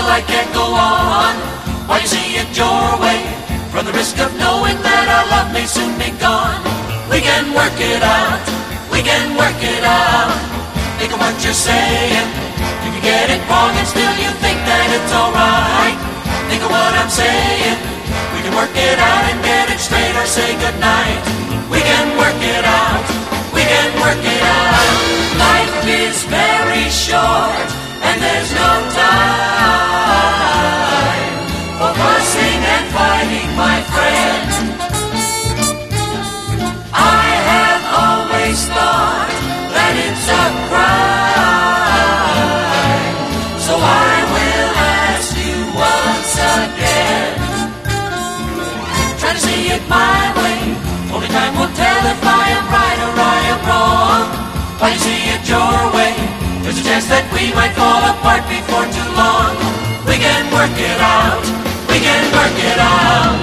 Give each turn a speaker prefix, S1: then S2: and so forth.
S1: I can't go on while you see it your way. From the risk of knowing that our love may soon be gone. We can work it out, we can work it out. Think of what you're saying. You can get it wrong and still you think that it's alright. Think of what I'm saying. We can work it out and get it straight or say goodnight. We can work it out, we can work it out. Life is very short and there's no time for fussing and fighting, my friend. I have always thought that it's a crime, so I will ask you once again. Try to see it my way, only time will tell if I am right or I am wrong. While you see it your way, there's a chance that we might fall apart before too long. We can work it out, we can work it out.